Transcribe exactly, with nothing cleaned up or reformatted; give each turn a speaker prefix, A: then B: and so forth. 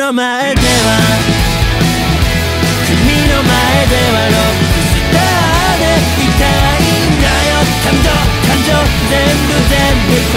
A: の前では君の前ではロックスターでいたいんだよ。感情感情全部全部